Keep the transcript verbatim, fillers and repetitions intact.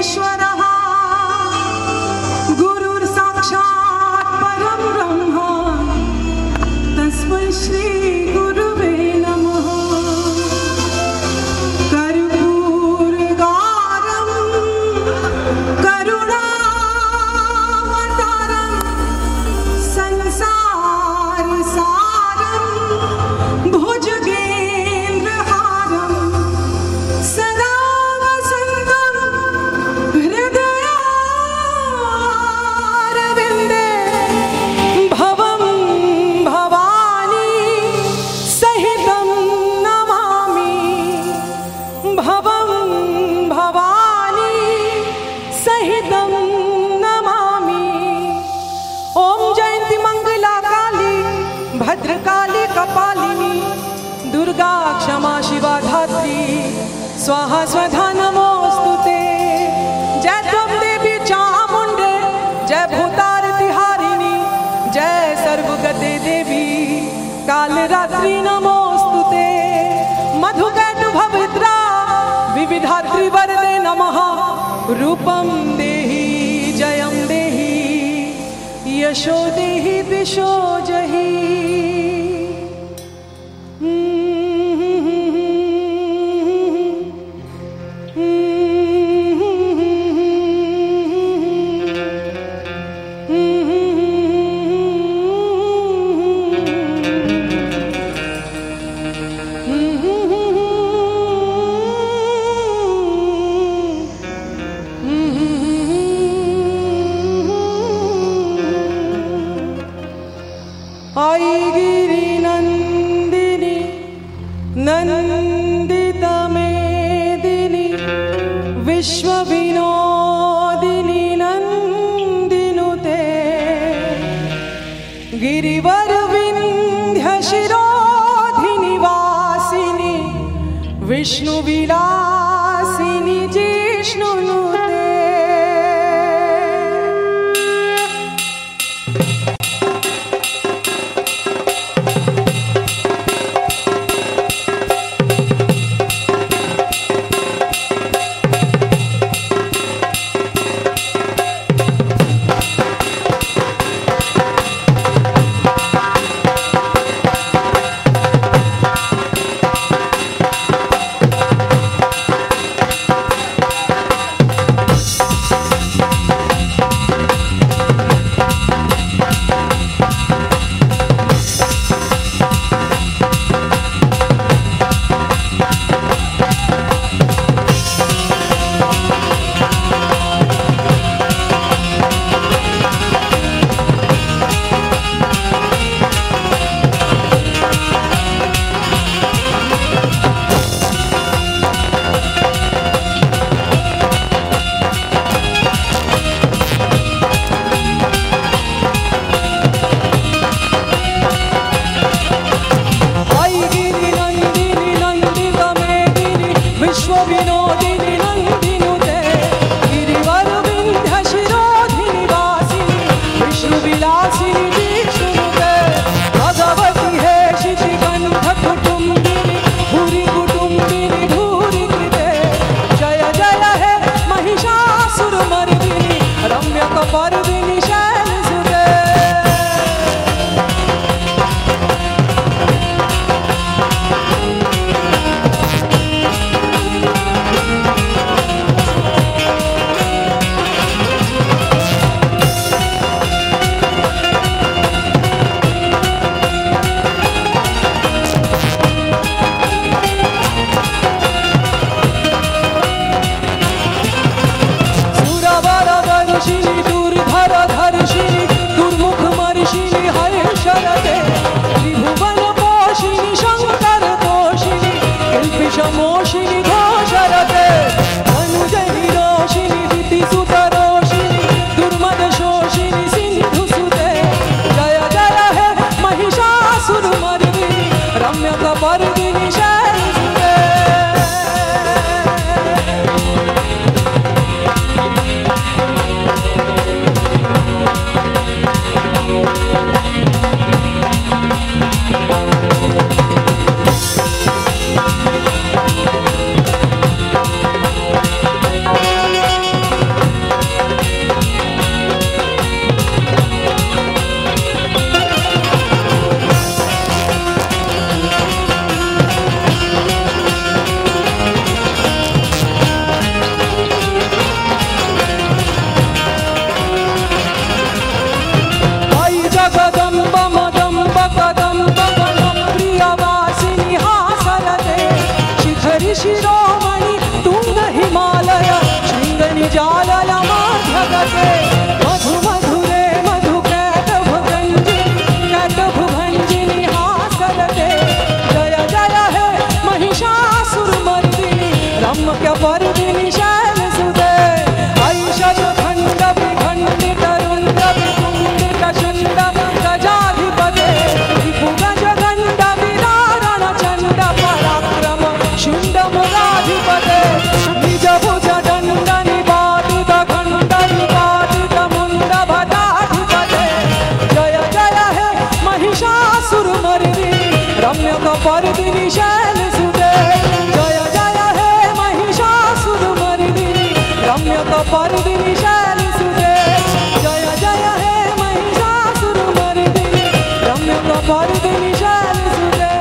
परमेश्वरः गुरुर् साक्षात् परं ब्रह्म तस्मै श्री गुरुवे नमः। कर्पूरगारं करुणावतारं संसारसारं भुजगेन्द्रहारं सदा वसन्तं हृदयारविन्दे भवं भवानी सहितं नमामि। भवं भवानी सहितं नमामि। ॐ जयन्ती मंगला काली भद्रकाली कपालिनी दुर्गा क्षमा शिवा धात्री स्वाहा स्वधा नमोस्तुते। जय त्वं देवी चामुण्डे जय भूतारति हारिणी जय सर्वगते देवी कालरात्रि नमोस्तुते। मधुकैटभविद्रा विविधात्रि वरदे नमः। रूपं देहि जयं देहि यशो देहि दिशो जहि। आई गिरि नंदिनी नंदिता मेदिनी विश्व विनोदिनी नंदिनुते। गिरिवर विंध्य शिरोधिनी वासिनी विष्णु विलासिनी जिष्णुनुते। पते मधु मधुरे मधु कैटभ गंजिनी कैटभ भंजिनी हासरते जय जय हे महिषासुरमर्दिनी रम्य पर्दिनी शैलसुते ऐषज खंड विखंडित रुंड विकुंडित शुंड गजाधिपते विपुगज गंड विदारण चंड पराक्रम शुंड मुराधिपते निज भुज दंड निपातित खंड निपातित मुंड भटाधिपते जय जय हे महिषासुरमर्दिनी रम्यक पर्दिनी शैलसुते जय जय हे महिषासुरमर्दिनी रम्यक पर्दिनी शैलसुते जय जय हे महिषासुरमर्दिनी रम्यक पर्दिनी शैलसुते